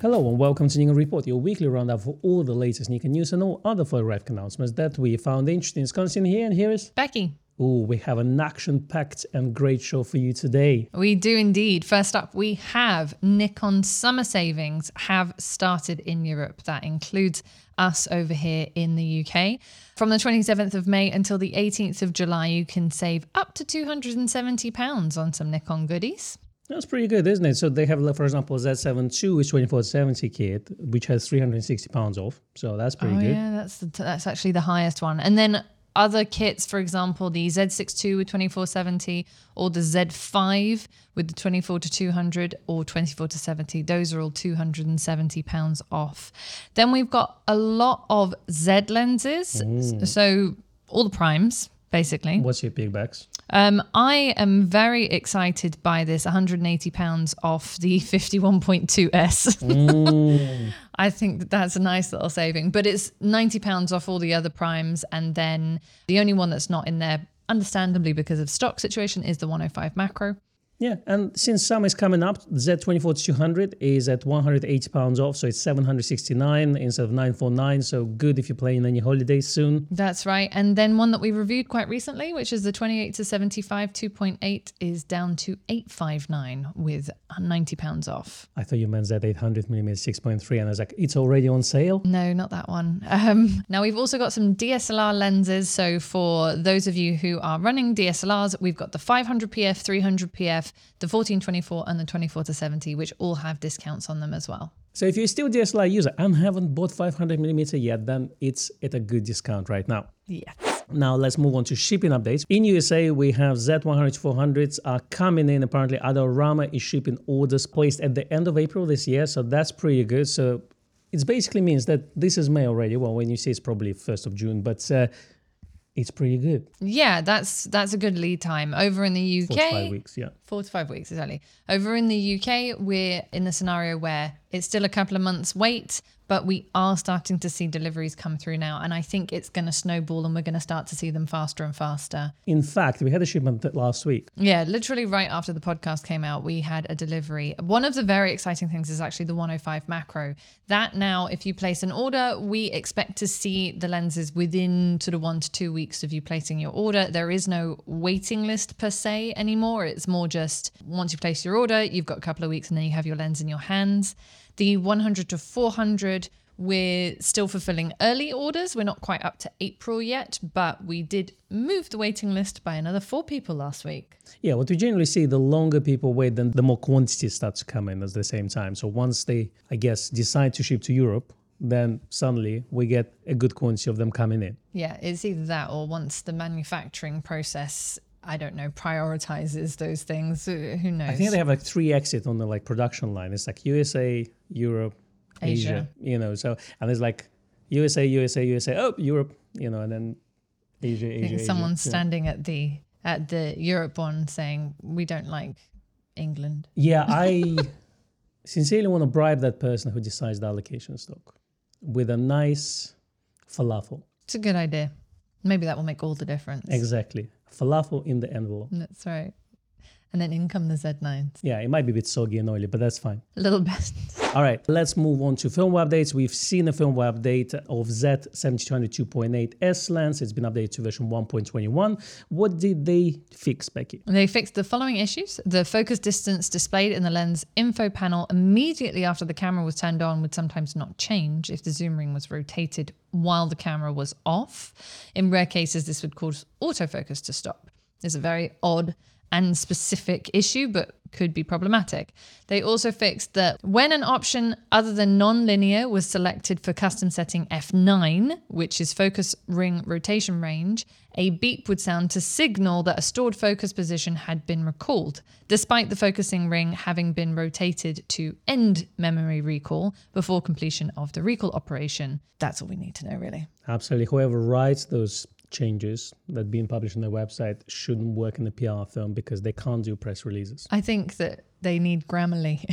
Hello and welcome to Nikon Report, your weekly roundup for all the latest Nikon news and all other photographic announcements that we found interesting. It's Konstantin here, and here is Becky. We have an action-packed and great show for you today. We do indeed. First up, we have Nikon summer savings have started in Europe. That includes us over here in the UK. From the 27th of May until the 18th of July, you can save up to £270 on some Nikon goodies. That's pretty good, isn't it? So they have, for example, Z7 II with 24-70 kit, which has £360 off. So that's pretty good. Yeah, that's actually the highest one. And then other kits, for example, the Z6 II with 24-70 or the Z5 with the 24-200 or 24-70, those are all £270 off. Then we've got a lot of Z lenses. So all the primes, basically. What's your pickbacks? I am very excited by this £180 off the 51.2S. I think that's a nice little saving, but it's £90 off all the other primes. And then the only one that's not in there, understandably because of stock situation, is the 105 macro. Yeah, and since summer is coming up, the Z24-200 is at £180 off, so it's $769 instead of $949. So good if you're planning any holidays soon. That's right. And then one that we reviewed quite recently, which is the 28-75 2.8, is down to $859 with £90 off. I thought you meant Z800mm 6.3, and I was like, it's already on sale? No, not that one. Now we've also got some DSLR lenses. So for those of you who are running DSLRs, we've got the 500PF, 300PF, the 14-24 and the 24-70, which all have discounts on them as well. So if you're still a DSLR user and haven't bought 500mm yet, then it's at a good discount right now. Yes. Now let's move on to shipping updates. In USA, we have Z100-400s are coming in. Apparently, Adorama is shipping orders placed at the end of April this year, so that's pretty good. So it basically means that this is May already. Well, when you see it's probably 1st of June, but it's pretty good. Yeah, that's a good lead time. Over in the UK, 4 to 5 weeks, yeah. 4 to 5 weeks, exactly. Over in the UK, we're in the scenario where it's still a couple of months wait, but we are starting to see deliveries come through now. And I think it's going to snowball and we're going to start to see them faster and faster. In fact, we had a shipment last week. Yeah, literally right after the podcast came out, we had a delivery. One of the very exciting things is actually the 105 macro. That now, if you place an order, we expect to see the lenses within sort of 1 to 2 weeks of you placing your order. There is no waiting list per se anymore. It's more just once you place your order, you've got a couple of weeks and then you have your lens in your hands. The 100 to 400, we're still fulfilling early orders. We're not quite up to April yet, but we did move the waiting list by another 4 people last week. Yeah, what we generally see, the longer people wait, then the more quantity starts to come in at the same time. So once they, I guess, decide to ship to Europe, then suddenly we get a good quantity of them coming in. Yeah, it's either that or once the manufacturing process, I don't know, prioritizes those things. Who knows? I think they have like 3 exits on the production line. It's like USA, Europe, Asia. So, and there's like USA, oh, Europe, and then Asia. Someone's standing at the Europe one saying, we don't like England. Yeah, I sincerely want to bribe that person who decides the allocation stock with a nice falafel. It's a good idea. Maybe that will make all the difference. Exactly. Falafel in the envelope. That's right. And then in come the Z9s. Yeah, it might be a bit soggy and oily, but that's fine. A little bit. All right, let's move on to firmware updates. We've seen a firmware update of Z7200 2.8S lens. It's been updated to version 1.21. What did they fix, Becky? They fixed the following issues. The focus distance displayed in the lens info panel immediately after the camera was turned on would sometimes not change if the zoom ring was rotated while the camera was off. In rare cases, this would cause autofocus to stop. It's a very odd and specific issue, but could be problematic. They also fixed that when an option other than non-linear was selected for custom setting F9, which is focus ring rotation range, a beep would sound to signal that a stored focus position had been recalled, despite the focusing ring having been rotated to end memory recall before completion of the recall operation. That's all we need to know, really. Absolutely. Whoever writes those changes that being published on their website shouldn't work in the PR firm because they can't do press releases. I think that they need Grammarly.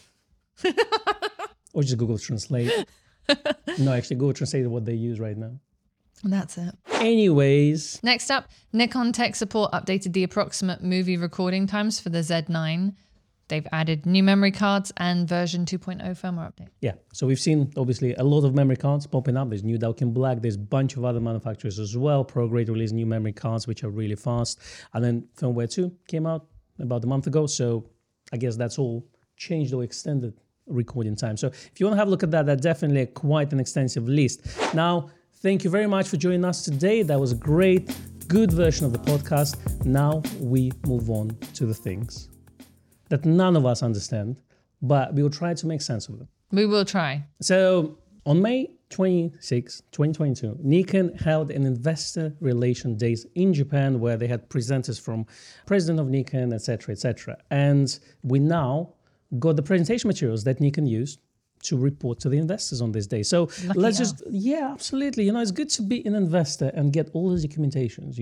Or just Google Translate. No, actually, Google Translate is what they use right now. That's it. Anyways. Next up, Nikon Tech Support updated the approximate movie recording times for the Z9. They've added new memory cards and version 2.0 firmware update. Yeah, so we've seen obviously a lot of memory cards popping up. There's new Dalkin Black. There's a bunch of other manufacturers as well. ProGrade released new memory cards, which are really fast. And then firmware 2 came out about a month ago. So I guess that's all changed or extended recording time. So if you want to have a look at that, that's definitely quite an extensive list. Now, thank you very much for joining us today. That was a great, good version of the podcast. Now we move on to the things that none of us understand, but we will try to make sense of them. We will try. So on May 26, 2022, Nikon held an investor relation days in Japan where they had presenters from president of Nikon, etc., etc. And we now got the presentation materials that Nikon used to report to the investors on this day. So let's just, absolutely. It's good to be an investor and get all the documentations,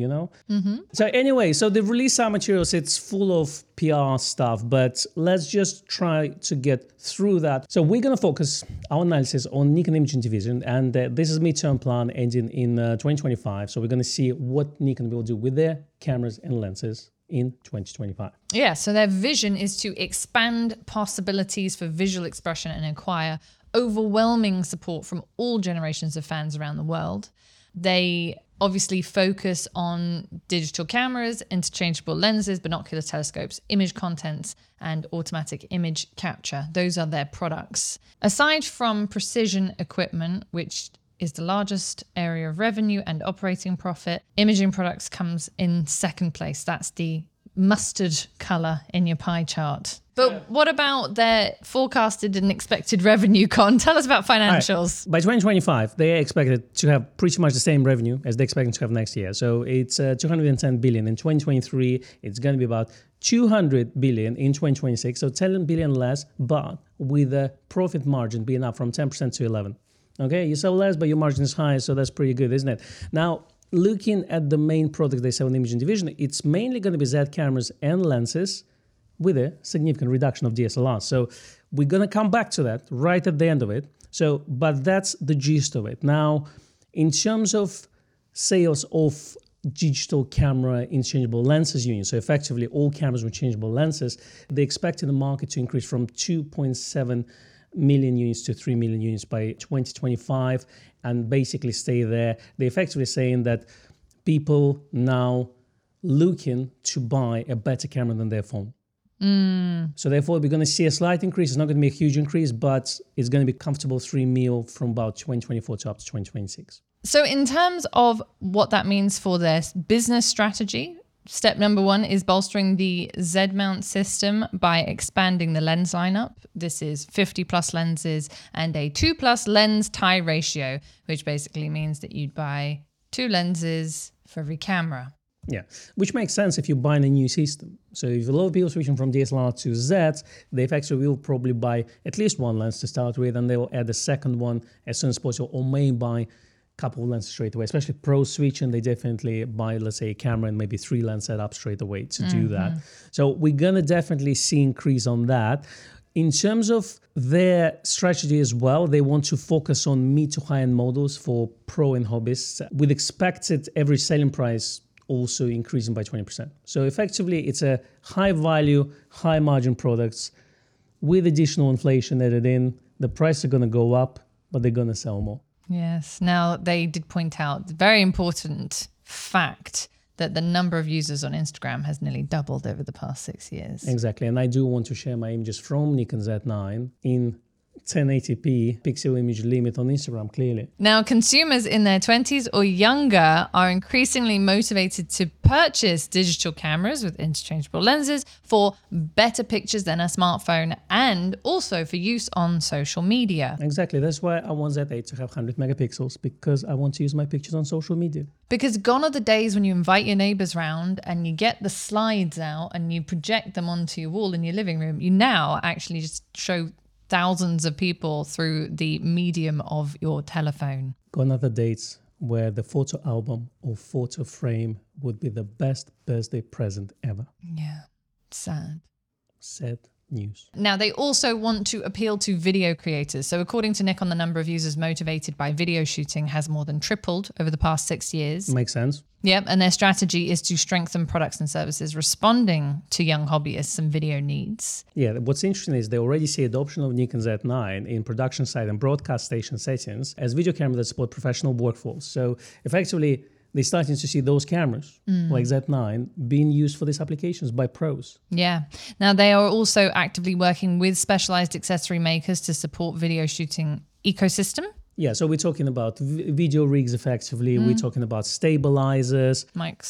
So anyway, so they've released some materials. It's full of PR stuff, but let's just try to get through that. So we're going to focus our analysis on Nikon Imaging Division, and this is a midterm plan ending in 2025. So we're going to see what Nikon will do with their cameras and lenses in 2025. Yeah, so their vision is to expand possibilities for visual expression and acquire overwhelming support from all generations of fans around the world. They obviously focus on digital cameras, interchangeable lenses, binocular telescopes, image contents, and automatic image capture. Those are their products. Aside from precision equipment, which is the largest area of revenue and operating profit, imaging products comes in second place. That's the mustard color in your pie chart. But what about their forecasted and expected revenue, Con? Tell us about financials. Right. By 2025, they are expected to have pretty much the same revenue as they're expecting to have next year. So it's 210 billion. In 2023, it's going to be about 200 billion in 2026. So 10 billion less, but with the profit margin being up from 10% to 11%. Okay, you sell less, but your margin is high, so that's pretty good, isn't it? Now, looking at the main product they sell in the imaging division, it's mainly going to be Z cameras and lenses with a significant reduction of DSLR. So we're going to come back to that right at the end of it. So, but that's the gist of it. Now, in terms of sales of digital camera interchangeable lenses units, so effectively all cameras with changeable lenses, they expect the market to increase from 2.7 million units to 3 million units by 2025 and basically stay there. They're effectively saying that people now looking to buy a better camera than their phone. So therefore, we're going to see a slight increase. It's not going to be a huge increase, but it's going to be comfortable 3 mil from about 2024 to up to 2026. So in terms of what that means for their business strategy, step number 1 is bolstering the Z-mount system by expanding the lens lineup. This is 50 plus lenses and a 2+ lens tie ratio, which basically means that you'd buy 2 lenses for every camera. Yeah, which makes sense if you're buying a new system. So if a lot of people switching from DSLR to Z, they actually will probably buy at least 1 lens to start with, and they will add a second one as soon as possible, or may buy couple of lenses straight away, especially pro switching. They definitely buy, let's say, a camera and maybe 3 lens setup straight away to do that. So we're going to definitely see increase on that. In terms of their strategy as well, they want to focus on mid to high-end models for pro and hobbyists with expected average selling price also increasing by 20%. So effectively, it's a high value, high margin products with additional inflation added in. The prices are going to go up, but they're going to sell more. Yes. Now, they did point out the very important fact that the number of users on Instagram has nearly doubled over the past 6 years. Exactly. And I do want to share my images from Nikon Z9 in 1080p pixel image limit on Instagram, clearly. Now, consumers in their 20s or younger are increasingly motivated to purchase digital cameras with interchangeable lenses for better pictures than a smartphone and also for use on social media. Exactly. That's why I want Z8 to have 100 megapixels, because I want to use my pictures on social media. Because gone are the days when you invite your neighbors round and you get the slides out and you project them onto your wall in your living room. You now actually just show thousands of people through the medium of your telephone. Gone are the dates where the photo album or photo frame would be the best birthday present ever. Yeah, sad. Sad news. Now, they also want to appeal to video creators. So according to Nikon, the number of users motivated by video shooting has more than tripled over the past 6 years. Makes sense. Yep, and their strategy is to strengthen products and services responding to young hobbyists and video needs. Yeah, what's interesting is they already see adoption of Nikon Z9 in production site and broadcast station settings as video cameras that support professional workflows. So effectively, they're starting to see those cameras, like Z9, being used for these applications by pros. Yeah. Now, they are also actively working with specialized accessory makers to support video shooting ecosystem. Yeah, so we're talking about video rigs effectively. We're talking about stabilizers,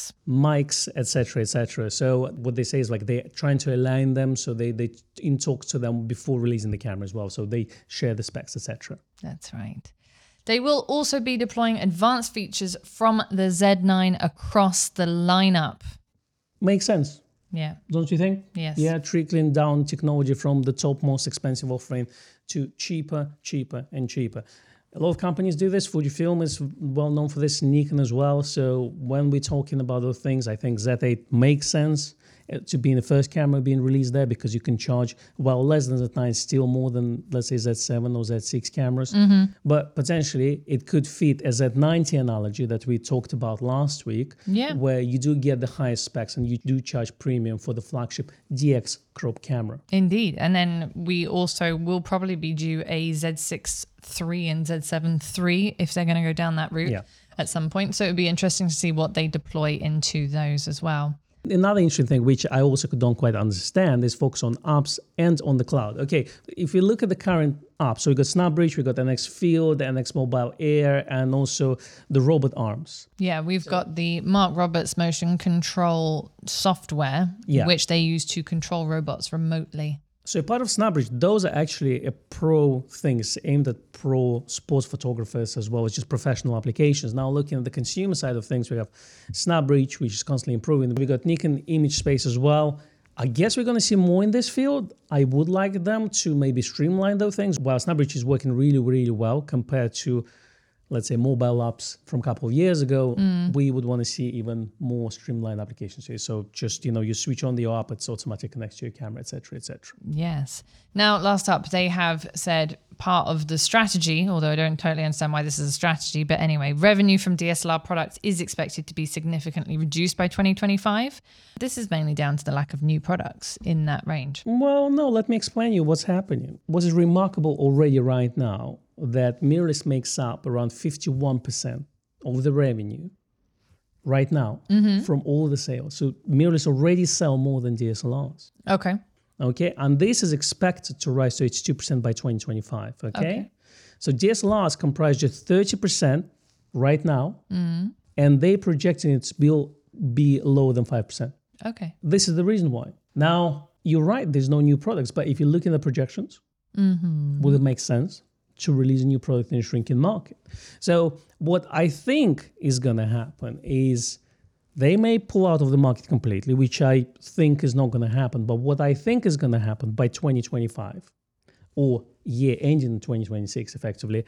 mics, etc., etc. So what they say is like they're trying to align them so they in talk to them before releasing the camera as well. So they share the specs, etc. That's right. They will also be deploying advanced features from the Z9 across the lineup. Makes sense. Yeah. Don't you think? Yes. Yeah, trickling down technology from the top most expensive offering to cheaper, and cheaper. A lot of companies do this. Fujifilm is well known for this, Nikon as well. So when we're talking about those things, I think Z8 makes sense to be in the first camera being released there because you can charge, well, less than Z9, still more than, let's say, Z7 or Z6 cameras. But potentially it could fit a Z90 analogy that we talked about last week, where you do get the highest specs and you do charge premium for the flagship DX crop camera. Indeed. And then we also will probably be due a Z6 III and Z7 III if they're going to go down that route at some point. So it would be interesting to see what they deploy into those as well. Another interesting thing, which I also don't quite understand, is focus on apps and on the cloud. Okay, if you look at the current apps, so we got SnapBridge, we got NX Field, NX Mobile Air, and also the robot arms. Yeah, we've got the Mark Roberts motion control software, which they use to control robots remotely. So part of SnapBridge, those are actually a pro things aimed at pro sports photographers as well as just professional applications. Now looking at the consumer side of things, we have SnapBridge, which is constantly improving. We got Nikon Image Space as well. I guess we're going to see more in this field. I would like them to maybe streamline those things. While SnapBridge is working really, really well compared to, let's say, mobile apps from a couple of years ago, we would want to see even more streamlined applications here. So just, you switch on the app, it's automatically connects to your camera, etc., etc. Yes. Now, last up, they have said part of the strategy, although I don't totally understand why this is a strategy, but anyway, revenue from DSLR products is expected to be significantly reduced by 2025. This is mainly down to the lack of new products in that range. Well, no, let me explain you what's happening. What is remarkable already right now, that mirrorless makes up around 51% of the revenue right now from all the sales. So mirrorless already sell more than DSLRs. Okay, and this is expected to rise to 82% by 2025. Okay, so DSLRs comprise just 30% right now, and they projecting it will be lower than 5%. Okay, this is the reason why. Now you're right, there's no new products, but if you look at the projections, will it make sense to release a new product in a shrinking market? So what I think is going to happen is they may pull out of the market completely, which I think is not going to happen. But what I think is going to happen by 2025 or year ending in 2026 effectively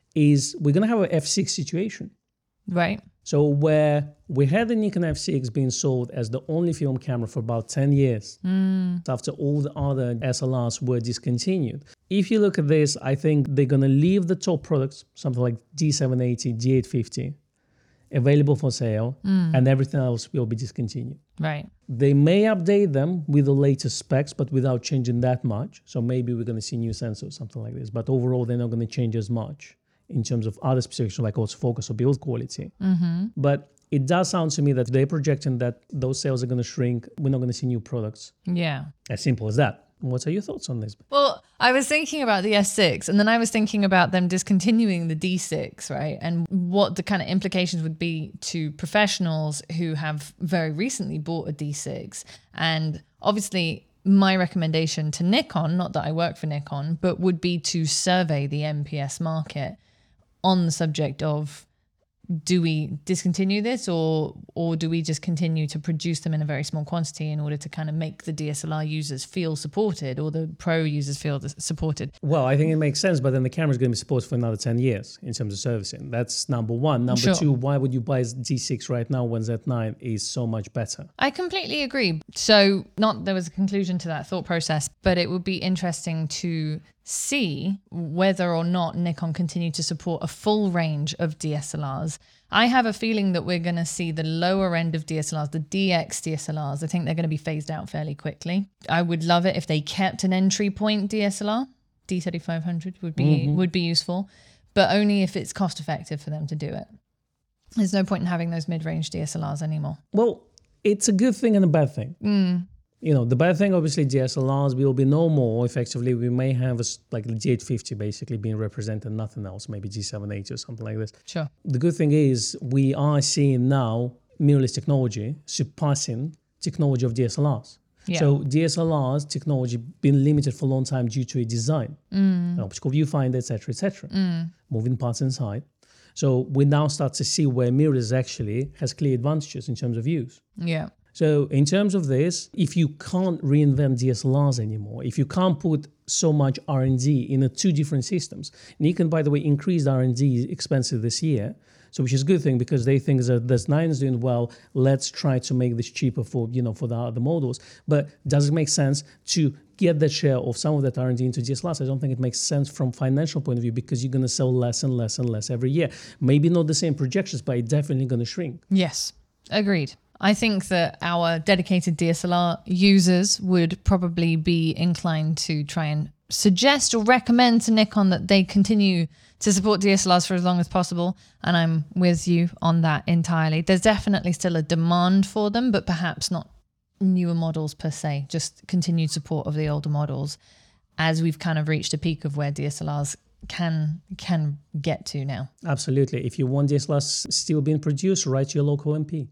is we're going to have an F6 situation. Right. So where we had the Nikon F6 being sold as the only film camera for about 10 years after all the other SLRs were discontinued. If you look at this, I think they're going to leave the top products, something like D780, D850, available for sale, and everything else will be discontinued. Right. They may update them with the latest specs, but without changing that much. So maybe we're going to see new sensors, something like this. But overall, they're not going to change as much in terms of other specifics like autofocus or build quality. But it does sound to me that they're projecting that those sales are going to shrink. We're not going to see new products. Yeah. As simple as that. What are your thoughts on this? Well, I was thinking about the S6 and then I was thinking about them discontinuing the D6, right? And what the kind of implications would be to professionals who have very recently bought a D6. And obviously my recommendation to Nikon, not that I work for Nikon, but would be to survey the MPS market on the subject of do we discontinue this or do we just continue to produce them in a very small quantity in order to kind of make the DSLR users feel supported or the pro users feel supported? Well, I think it makes sense, but then the camera is going to be supported for another 10 years in terms of servicing. That's number one. Number two, why would you buy Z6 right now when Z9 is so much better? I completely agree. So not there was a conclusion to that thought process, but it would be interesting to see whether or not Nikon continue to support a full range of DSLRs. I have a feeling that we're going to see the lower end of DSLRs, the DX DSLRs. I think they're going to be phased out fairly quickly. I would love it if they kept an entry point DSLR. D3500 would be useful, but only if it's cost effective for them to do it. There's no point in having those mid-range DSLRs anymore. Well, it's a good thing and a bad thing. The bad thing, obviously, DSLRs will be no more. Effectively, we may have like the G850 basically being represented, nothing else, maybe G780 or something like this. Sure. The good thing is we are seeing now mirrorless technology surpassing technology of DSLRs. Yeah. So DSLRs technology been limited for a long time due to a design, optical viewfinder, etc., moving parts inside. So we now start to see where mirrorless actually has clear advantages in terms of use. Yeah. So in terms of this, if you can't reinvent DSLRs anymore, if you can't put so much R&D in the two different systems, Nikon, by the way, increased R&D expenses this year, so which is a good thing because they think that the Z9 is doing well. Let's try to make this cheaper for for the other models. But does it make sense to get that share of some of that R&D into DSLRs? I don't think it makes sense from financial point of view because you're going to sell less and less and less every year. Maybe not the same projections, but it's definitely going to shrink. Yes, agreed. I think that our dedicated DSLR users would probably be inclined to try and suggest or recommend to Nikon that they continue to support DSLRs for as long as possible. And I'm with you on that entirely. There's definitely still a demand for them, but perhaps not newer models per se, just continued support of the older models as we've kind of reached a peak of where DSLRs can get to now. Absolutely. If you want DSLRs still being produced, write to your local MP.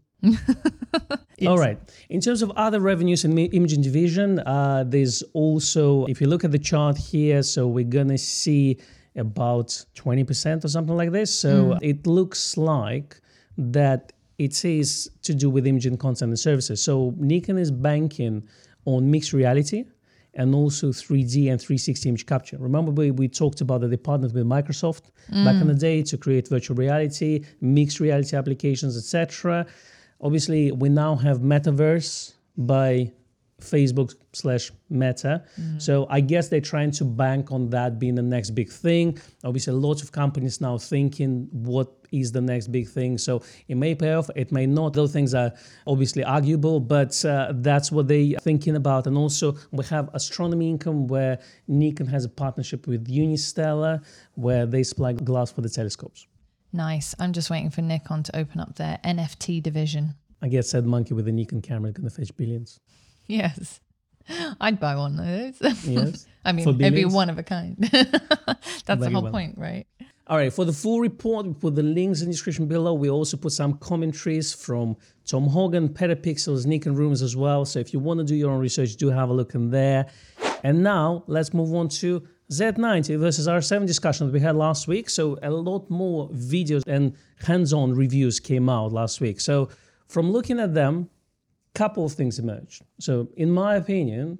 All right. In terms of other revenues in imaging division, there's also, if you look at the chart here, so we're going to see about 20% or something like this. So it looks like that it is to do with imaging content and services. So Nikon is banking on mixed reality and also 3D and 360 image capture. Remember we talked about that they partnered with Microsoft back in the day to create virtual reality, mixed reality applications, etc. Obviously, we now have Metaverse by Facebook/Meta. So I guess they're trying to bank on that being the next big thing. Obviously, lots of companies now thinking what is the next big thing. So it may pay off, it may not. Those things are obviously arguable, but that's what they're thinking about. And also we have astronomy income where Nikon has a partnership with Unistellar where they supply glass for the telescopes. Nice. I'm just waiting for Nikon to open up their NFT division. I guess that monkey with the Nikon camera is going to fetch billions. Yes. I'd buy one of those. Yes. I mean, it'd be one of a kind. That's the whole point, right? All right. For the full report, we put the links in the description below. We also put some commentaries from Tom Hogan, Petapixels, Nikon Rooms as well. So if you want to do your own research, do have a look in there. And now let's move on to Z90 versus R7 discussion that we had last week. So a lot more videos and hands-on reviews came out last week. So from looking at them, couple of things emerged. So in my opinion,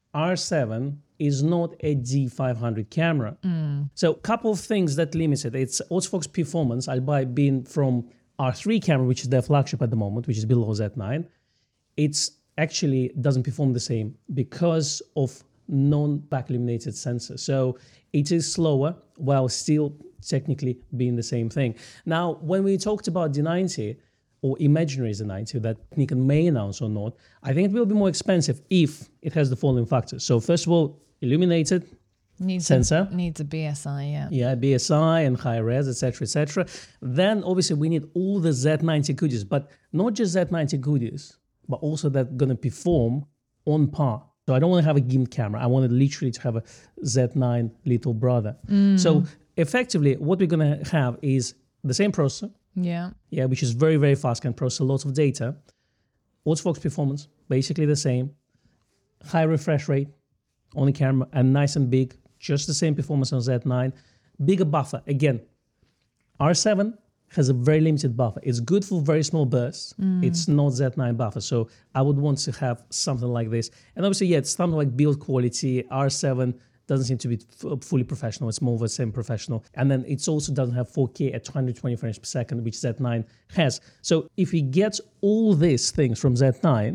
R7 is not a D500 camera. So couple of things that limits it. It's autofocus performance, albeit being from R3 camera, which is their flagship at the moment, which is below Z9. It's actually doesn't perform the same because of non-back illuminated sensor. So it is slower while still technically being the same thing. Now, when we talked about D90 or imaginary Z90 that Nikon may announce or not, I think it will be more expensive if it has the following factors. So first of all, illuminated sensor. Needs a BSI, yeah. Yeah, BSI and high res, etc., etc. Then obviously we need all the Z90 goodies, but not just Z90 goodies, but also that going to perform on par. So I don't want to have a GIMP camera. I wanted literally to have a Z9 little brother. So effectively, what we're going to have is the same processor. Yeah. Yeah, which is very, very fast, can process lots of data. Autofocus performance, basically the same. High refresh rate on the camera and nice and big, just the same performance on Z9. Bigger buffer. Again, R7 has a very limited buffer. It's good for very small bursts. It's not Z9 buffer. So I would want to have something like this. And obviously, yeah, it's something like build quality. R7 doesn't seem to be fully professional. It's more of a semi-professional. And then it also doesn't have 4K at 220 frames per second, which Z9 has. So if we get all these things from Z9,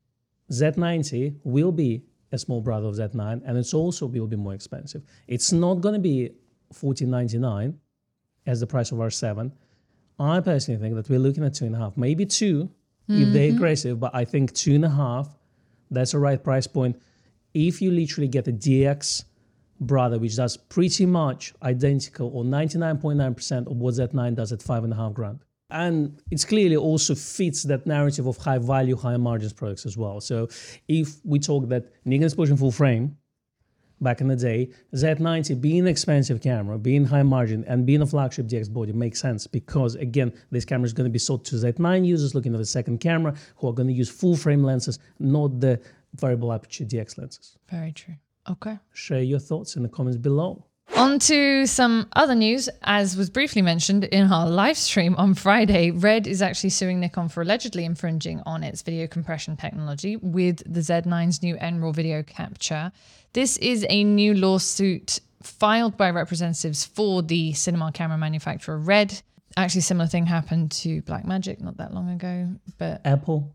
Z90 will be a small brother of Z9, and it's also will be more expensive. It's not going to be $1499 as the price of R7. I personally think that we're looking at 2.5, maybe 2 if they're aggressive, but I think 2.5, that's the right price point. If you literally get a DX brother, which does pretty much identical or 99.9% of what Z9 does at $5,500. And it's clearly also fits that narrative of high value, high margins products as well. So if we talk that Nikon is pushing full frame, back in the day, Z90 being an expensive camera, being high margin, and being a flagship DX body makes sense because, again, this camera is going to be sold to Z9 users looking at the second camera who are going to use full frame lenses, not the variable aperture DX lenses. Very true. Okay. Share your thoughts in the comments below. On to some other news. As was briefly mentioned in our live stream on Friday, Red is actually suing Nikon for allegedly infringing on its video compression technology with the Z9's new NRAW video capture. This is a new lawsuit filed by representatives for the cinema camera manufacturer Red. Actually, a similar thing happened to Blackmagic not that long ago, but Apple,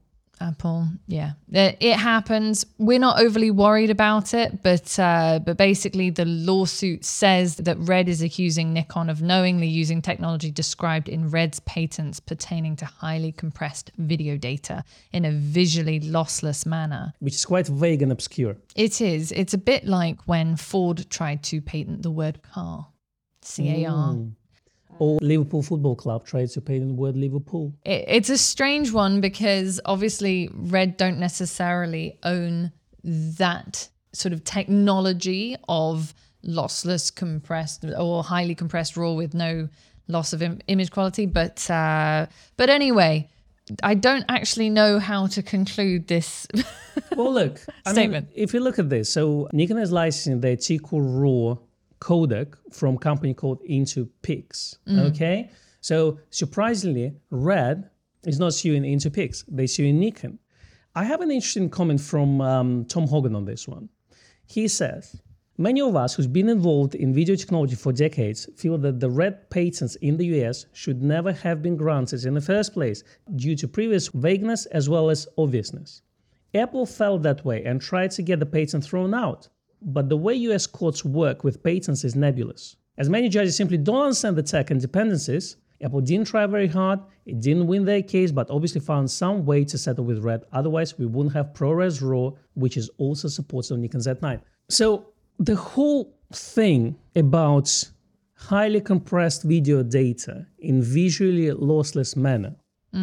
yeah, it happens. We're not overly worried about it, but basically the lawsuit says that Red is accusing Nikon of knowingly using technology described in Red's patents pertaining to highly compressed video data in a visually lossless manner. which is quite vague and obscure. It is. It's a bit like when Ford tried to patent the word car, CAR. Or Liverpool Football Club tried to patent the word Liverpool. It's a strange one because obviously Red don't necessarily own that sort of technology of lossless compressed or highly compressed RAW with no loss of image quality. But anyway, I don't actually know how to conclude this Well, look, statement. If you look at this, so Nikon is licensing their T-Core RAW codec from a company called Into Pix. Okay, so surprisingly, Red is not suing Into Pix; they're suing Nikon. I have an interesting comment from Tom Hogan on this one. He says, many of us who've been involved in video technology for decades feel that the Red patents in the US should never have been granted in the first place due to previous vagueness as well as obviousness. Apple felt that way and tried to get the patent thrown out. But the way US courts work with patents is nebulous. As many judges simply don't understand the tech and dependencies, Apple didn't try very hard, it didn't win their case, but obviously found some way to settle with Red. Otherwise, we wouldn't have ProRes RAW, which is also supported on Nikon Z9. So the whole thing about highly compressed video data in visually lossless manner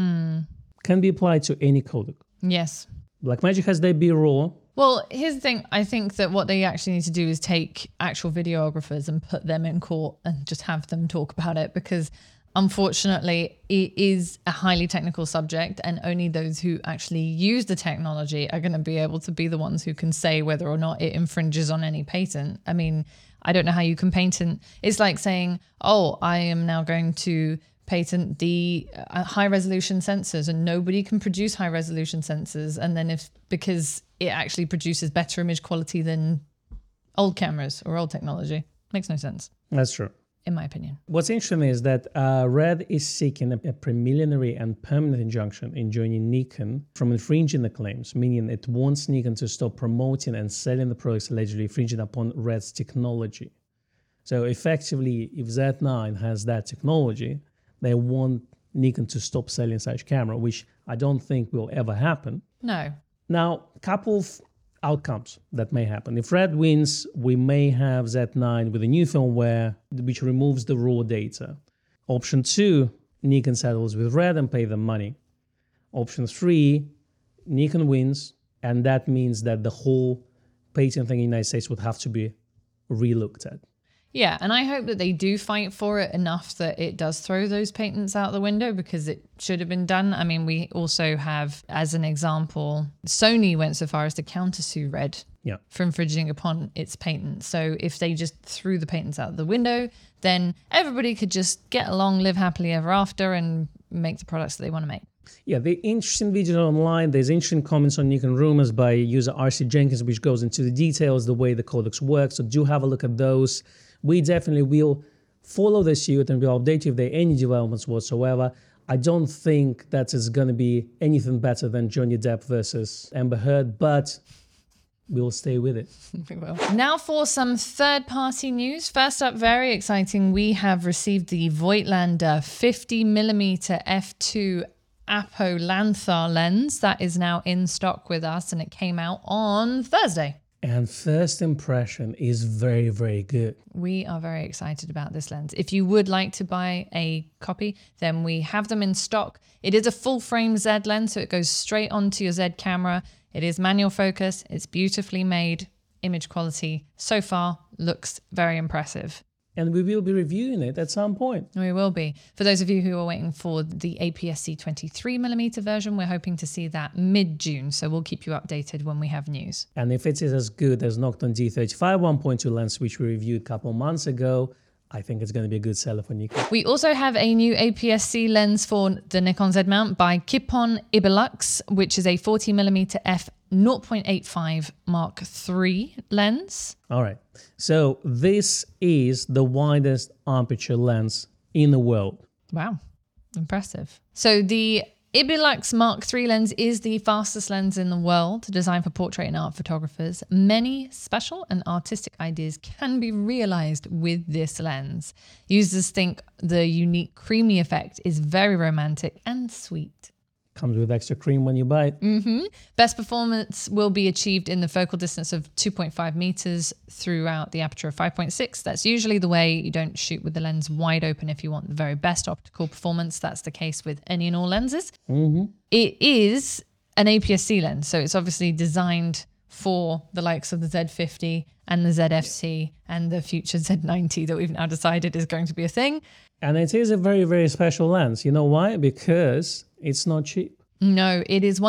can be applied to any codec. Yes. Blackmagic has their B-RAW. Well, here's the thing. I think that what they actually need to do is take actual videographers and put them in court and just have them talk about it because unfortunately it is a highly technical subject and only those who actually use the technology are going to be able to be the ones who can say whether or not it infringes on any patent. I mean, I don't know how you can patent. It's like saying, oh, I am now going to patent the high resolution sensors and nobody can produce high resolution sensors. And then because it actually produces better image quality than old cameras or old technology. Makes no sense. That's true. In my opinion. What's interesting is that Red is seeking a preliminary and permanent injunction enjoining Nikon from infringing the claims, meaning it wants Nikon to stop promoting and selling the products allegedly infringing upon Red's technology. So effectively, if Z9 has that technology, they want Nikon to stop selling such camera, which I don't think will ever happen. No. Now, a couple of outcomes that may happen. If Red wins, we may have Z9 with a new firmware which removes the raw data. Option 2, Nikon settles with Red and pay them money. Option 3, Nikon wins, and that means that the whole patent thing in the United States would have to be relooked at. Yeah, and I hope that they do fight for it enough that it does throw those patents out the window because it should have been done. I mean, we also have, as an example, Sony went so far as to countersue Red for infringing upon its patent. So if they just threw the patents out the window, then everybody could just get along, live happily ever after, and make the products that they want to make. Yeah, the interesting video online, there's interesting comments on Nikon Rumors by user RC Jenkins, which goes into the details, the way the codecs work. So do have a look at those. We definitely will follow the suit and we'll update you if there are any developments whatsoever. I don't think that is going to be anything better than Johnny Depp versus Amber Heard, but we'll stay with it. We will. Now for some third-party news. First up, very exciting, we have received the Voigtlander 50mm f2 Apo Lanthar lens that is now in stock with us, and it came out on Thursday. And first impression is very, very good. We are very excited about this lens. If you would like to buy a copy, then we have them in stock. It is a full frame Z lens, so it goes straight onto your Z camera. It is manual focus. It's beautifully made. Image quality so far looks very impressive. And we will be reviewing it at some point. We will be. For those of you who are waiting for the APS-C 23mm version, we're hoping to see that mid-June. So we'll keep you updated when we have news. And if it is as good as Nokton D35 1.2 lens, which we reviewed a couple months ago, I think it's going to be a good seller for Nikon. We also have a new APS-C lens for the Nikon Z mount by Kippon Ibelux, which is a 40mm f 0.85 Mark III lens. All right. So this is the widest aperture lens in the world. Wow. Impressive. So the Ibelux Mark III lens is the fastest lens in the world, designed for portrait and art photographers. Many special and artistic ideas can be realized with this lens. Users think the unique creamy effect is very romantic and sweet. Comes with extra cream when you buy it. Best performance will be achieved in the focal distance of 2.5 meters throughout the aperture of 5.6. That's usually the way. You don't shoot with the lens wide open if you want the very best optical performance. That's the case with any and all lenses. It is an APS-C lens, so it's obviously designed for the likes of the Z50 and the ZFC and the future Z90 that we've now decided is going to be a thing. And it is a very, very special lens. You know why? Because it's not cheap. No, it is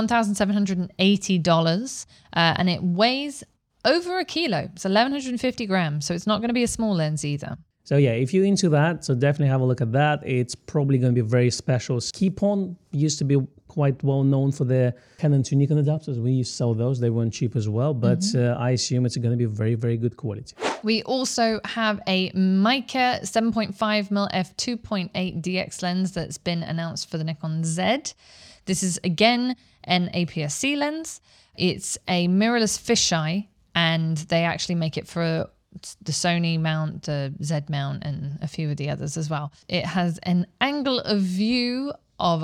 $1,780 and it weighs over a kilo. It's 1,150 grams, so it's not going to be a small lens either. So yeah, if you're into that, so definitely have a look at that. It's probably going to be very special. Kippon used to be quite well known for their Canon to Nikon adapters. We used to sell those. They weren't cheap as well, but I assume it's going to be very, very good quality. We also have a Meike 7.5mm f2.8 DX lens that's been announced for the Nikon Z. This is again an APS-C lens. It's a mirrorless fisheye, and they actually make it for the Sony mount, the Z mount, and a few of the others as well. It has an angle of view of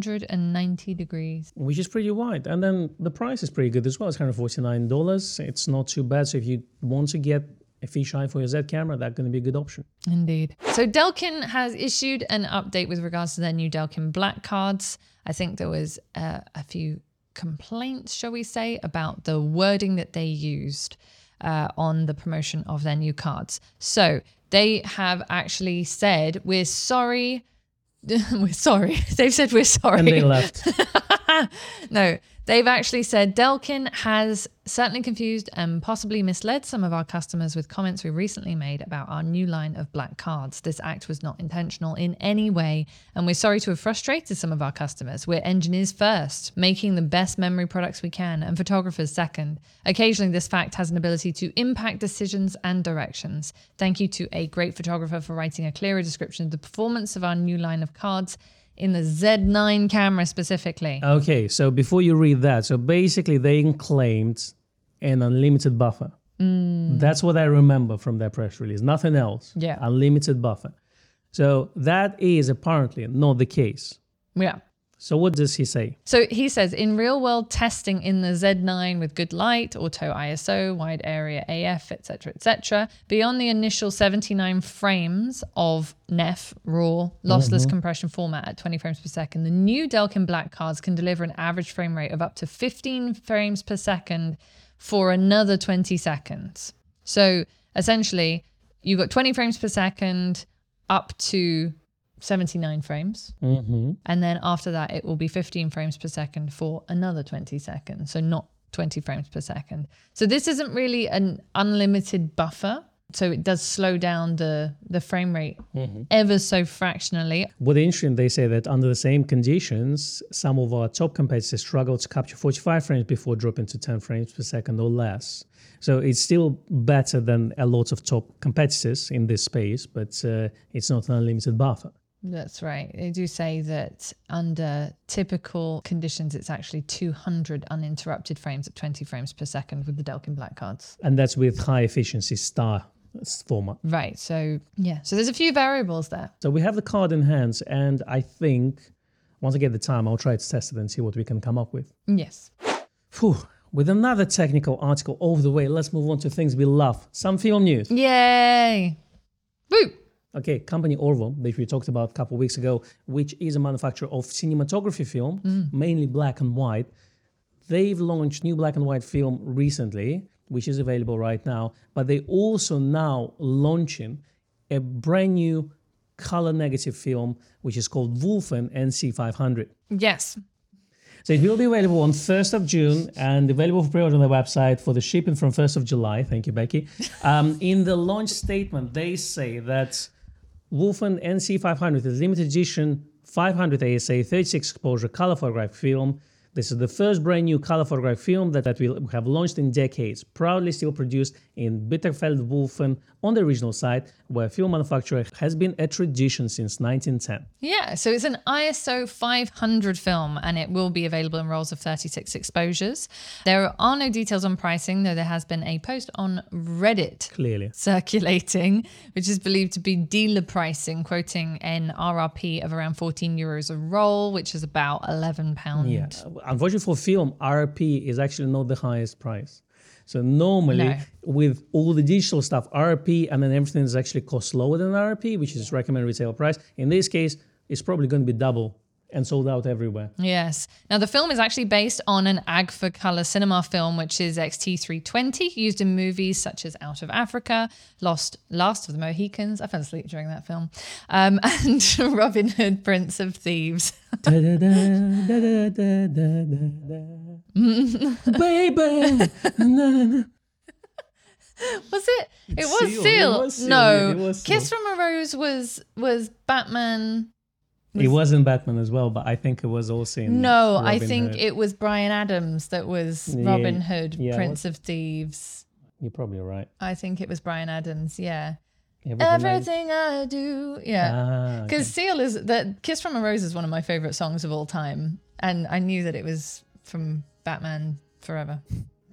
190 degrees. Which is pretty wide. And then the price is pretty good as well. It's kind of $49. It's not too bad. So if you want to get a fisheye for your Z camera, that's going to be a good option. Indeed. So Delkin has issued an update with regards to their new Delkin Black cards. I think there was a few complaints, shall we say, about the wording that they used on the promotion of their new cards. So they have actually said, we're sorry. We're sorry. They've said we're sorry. And they left. No, they've actually said Delkin has certainly confused and possibly misled some of our customers with comments we recently made about our new line of black cards. This act was not intentional in any way, and we're sorry to have frustrated some of our customers. We're engineers first, making the best memory products we can, and photographers second. Occasionally, this fact has an ability to impact decisions and directions. Thank you to a great photographer for writing a clearer description of the performance of our new line of cards in the Z9 camera specifically. Okay, so before you read that, so basically they claimed an unlimited buffer. That's what I remember from their press release. Nothing else. Yeah. Unlimited buffer. So that is apparently not the case. Yeah. So what does he say? So he says, in real world testing in the Z9 with good light, auto ISO, wide area AF, etc., beyond the initial 79 frames of NEF, raw, lossless compression format at 20 frames per second, the new Delkin Black cards can deliver an average frame rate of up to 15 frames per second for another 20 seconds. So essentially, you've got 20 frames per second up to 79 frames. And then after that, it will be 15 frames per second for another 20 seconds. So not 20 frames per second. So this isn't really an unlimited buffer. So it does slow down the frame rate ever so fractionally. What interesting, they say that under the same conditions, some of our top competitors struggle to capture 45 frames before dropping to 10 frames per second or less. So it's still better than a lot of top competitors in this space, but it's not an unlimited buffer. That's right. They do say that under typical conditions, it's actually 200 uninterrupted frames at 20 frames per second with the Delkin Black cards. And that's with high efficiency star format. Right. So, yeah. So there's a few variables there. So we have the card in hand, and I think once I get the time, I'll try to test it and see what we can come up with. Yes. Phew. With another technical article over the way, let's move on to things we love. Some film news. Yay. Woo. Okay, company Orvo, which we talked about a couple of weeks ago, which is a manufacturer of cinematography film, mainly black and white. They've launched new black and white film recently, which is available right now, but they also now launching a brand new color negative film, which is called Wolfen NC500. Yes. So it will be available on 1st of June and available for pre-order on the website for the shipping from 1st of July. Thank you, Becky. In the launch statement, they say that Wolfen NC500 is limited edition 500 ASA 36 exposure color photographic film. This is the first brand new color photographic film that we have launched in decades, proudly still produced in Bitterfeld Wolfen on the original site, where film manufacture has been a tradition since 1910. Yeah, so it's an ISO 500 film and it will be available in rolls of 36 exposures. There are no details on pricing, though there has been a post on Reddit Clearly. circulating, which is believed to be dealer pricing, quoting an RRP of around €14 a roll, which is about £11. Yeah. Unfortunately for film, RRP is actually not the highest price. So normally with all the digital stuff, RRP and then everything is actually cost lower than RRP, which is recommended retail price. In this case, it's probably going to be double and sold out everywhere. Yes. Now, the film is actually based on an Agfa Color Cinema film, which is XT320, used in movies such as Out of Africa, Last of the Mohicans. I fell asleep during that film. And Robin Hood, Prince of Thieves. Baby! Was it? It was Seal. Seal. It was Seal. No. Yeah, it was Seal. Kiss from a Rose was Batman. It wasn't Batman as well, but I think it was also in No, Robin I think Hood. it was Bryan Adams that was Robin Hood, Prince of Thieves. You're probably right. I think it was Bryan Adams, yeah. Everything I do, yeah. Because Seal is that Kiss from a Rose is one of my favorite songs of all time, and I knew that it was from Batman Forever.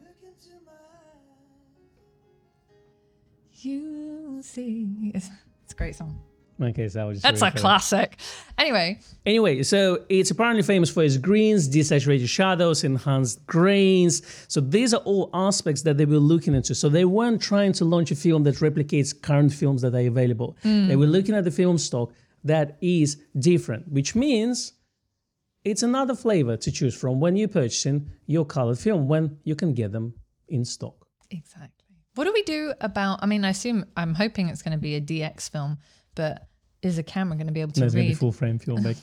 You see, it's a great song. Okay, so I was just That's a referring. classic. Anyway, so it's apparently famous for its greens, desaturated shadows, enhanced grains. So these are all aspects that they were looking into. So they weren't trying to launch a film that replicates current films that are available. They were looking at the film stock that is different, which means it's another flavor to choose from when you're purchasing your colored film, when you can get them in stock. Exactly. What do we do about, I'm hoping it's going to be a DX film, but is a camera going to be able to There's going to be read? full frame film back.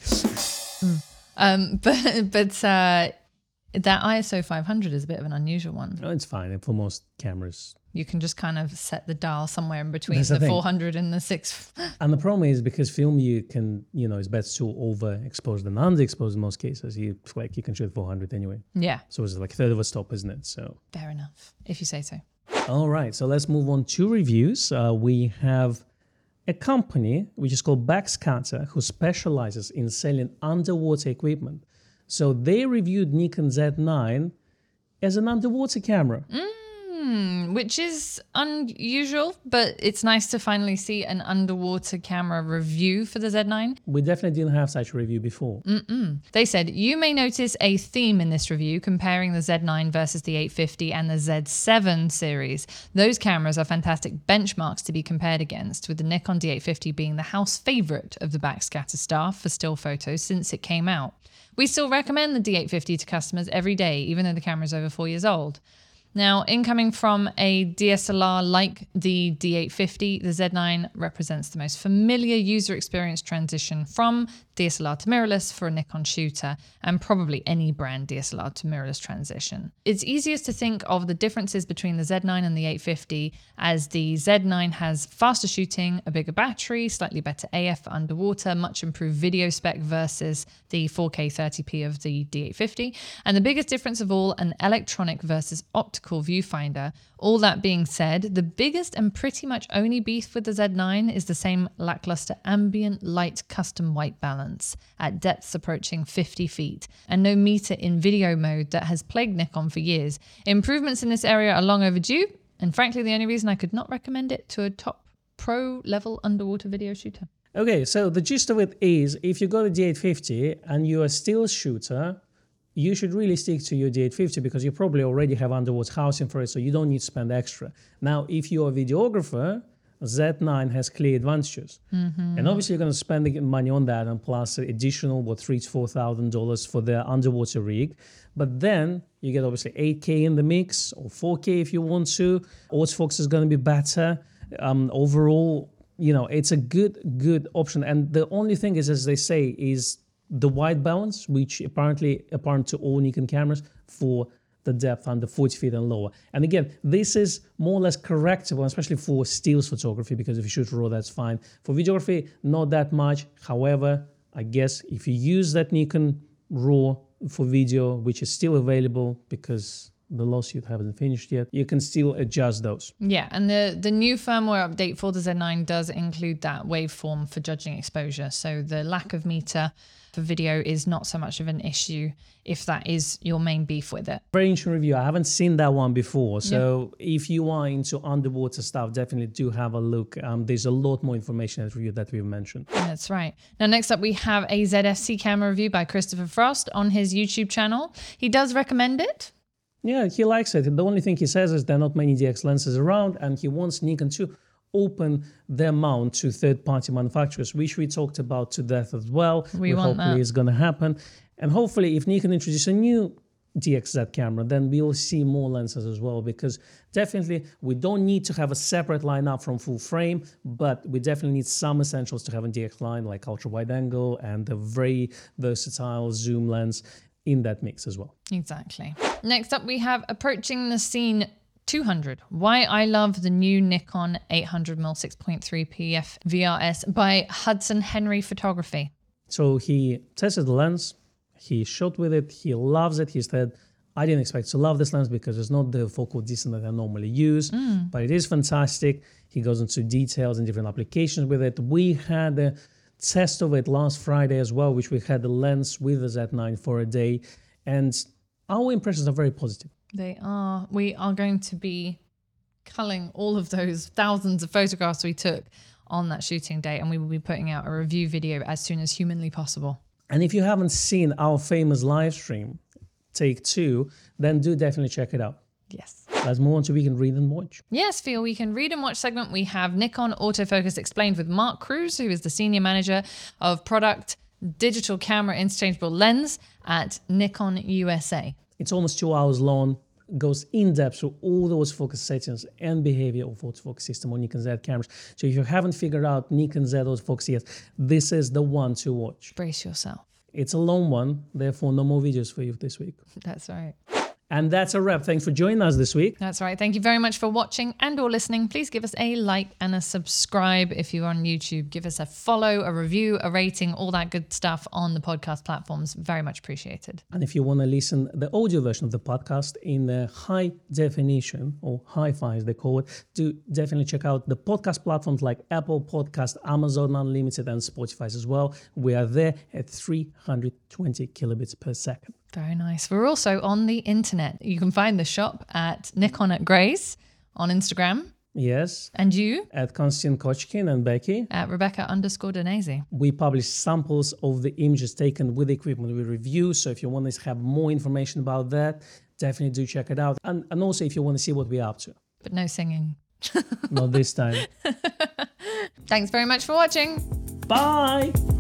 But that ISO 500 is a bit of an unusual one. No, it's fine for most cameras. You can just kind of set the dial somewhere in between That's the the thing. 400 and the 6. And the problem is because film you can, it's better to overexpose than underexpose in most cases. You can shoot 400 anyway. Yeah, So it's like a third of a stop, isn't it? So. fair enough, if you say so. All right, so let's move on to reviews. We have a company which is called Backscatter, who specializes in selling underwater equipment. So they reviewed Nikon Z9 as an underwater camera. Which is unusual, but it's nice to finally see an underwater camera review for the Z9. We definitely didn't have such a review before. They said, you may notice a theme in this review comparing the Z9 versus the 850 and the Z7 series. Those cameras are fantastic benchmarks to be compared against, with the Nikon D850 being the house favorite of the Backscatter staff for still photos since it came out. We still recommend the D850 to customers every day, even though the camera is over 4 years old. Now, incoming from a DSLR like the D850, the Z9 represents the most familiar user experience transition from DSLR to mirrorless for a Nikon shooter, and probably any brand DSLR to mirrorless transition. It's easiest to think of the differences between the Z9 and the 850 as the Z9 has faster shooting, a bigger battery, slightly better AF for underwater, much improved video spec versus the 4K 30p of the D850, and the biggest difference of all, an electronic versus optical viewfinder. All that being said, the biggest and pretty much only beef with the Z9 is the same lackluster ambient light custom white balance at depths approaching 50 feet, and no meter in video mode that has plagued Nikon for years. Improvements in this area are long overdue, and frankly the only reason I could not recommend it to a top pro level underwater video shooter. Okay, so the gist of it is, if you got a D850 and you're a still shooter, you should really stick to your D850 because you probably already have underwater housing for it, so you don't need to spend extra. Now, if you're a videographer, Z9 has clear advantages. And obviously you're going to spend money on that, and plus additional, $3,000 to $4,000 for the underwater rig. But then you get obviously 8K in the mix, or 4K if you want to. Autofocus is going to be better. Overall, it's a good option. And the only thing is, as they say, is the white balance, which apparent to all Nikon cameras for the depth under 40 feet and lower. And again, this is more or less correctable, especially for stills photography, because if you shoot RAW, that's fine. For videography, not that much. However, I guess if you use that Nikon RAW for video, which is still available because the lawsuit haven't finished yet, you can still adjust those. Yeah, and the new firmware update for the Z9 does include that waveform for judging exposure. So the lack of meter for video is not so much of an issue if that is your main beef with it. Very interesting review. I haven't seen that one before. So if you are into underwater stuff, definitely do have a look. There's a lot more information in that review that we've mentioned. That's right. Now, next up, we have a ZFC camera review by Christopher Frost on his YouTube channel. He does recommend it. Yeah, he likes it. The only thing he says is there are not many DX lenses around, and he wants Nikon to open their mount to third-party manufacturers, which we talked about to death as well. Hopefully it's going to happen. And hopefully if Nikon introduces a new DXZ camera, then we'll see more lenses as well, because definitely we don't need to have a separate lineup from full frame, but we definitely need some essentials to have a DX line, like ultra-wide angle and a very versatile zoom lens in that mix as well. Exactly. Next up, we have Approaching the Scene 200. Why I love the new Nikon 800mm 6.3 PF VRS by Hudson Henry Photography. So he tested the lens, he shot with it, he loves it. He said, I didn't expect to love this lens because it's not the focal distance that I normally use, but it is fantastic. He goes into details and different applications with it. We had a test of it last Friday as well, which we had the lens with the Z9 for a day, and our impressions are very positive. They are. We are going to be culling all of those thousands of photographs we took on that shooting day, and we will be putting out a review video as soon as humanly possible. And if you haven't seen our famous live stream, Take 2, then do definitely check it out. Yes. Let's move on to We Can Read and Watch. Yes, for your We Can Read and Watch segment, we have Nikon Autofocus Explained with Mark Cruz, who is the Senior Manager of Product Digital Camera Interchangeable Lens at Nikon USA. It's almost 2 hours long, goes in depth through all those focus settings and behavior of autofocus system on Nikon Z cameras. So if you haven't figured out Nikon Z autofocus yet, this is the one to watch. Brace yourself. It's a long one, therefore no more videos for you this week. That's right. And that's a wrap. Thanks for joining us this week. That's right. Thank you very much for watching and or listening. Please give us a like and a subscribe if you're on YouTube. Give us a follow, a review, a rating, all that good stuff on the podcast platforms. Very much appreciated. And if you want to listen the audio version of the podcast in the high definition, or hi-fi as they call it, do definitely check out the podcast platforms like Apple Podcast, Amazon Unlimited, and Spotify as well. We are there at 320 kilobits per second. Very nice. We're also on the internet. You can find the shop at Nikon at Grace on Instagram. Yes. And you? At Konstantin Kochkin and Becky. At Rebecca_Danese. We publish samples of the images taken with the equipment we review. So if you want to have more information about that, definitely do check it out. And also if you want to see what we're up to. But no singing. Not this time. Thanks very much for watching. Bye.